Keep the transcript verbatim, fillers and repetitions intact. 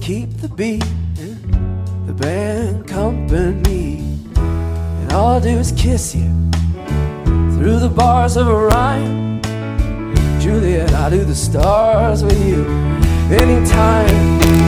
keep the beat and the band company. And all I do is kiss you through the bars of a rhyme. Juliet, I do the stars with you anytime.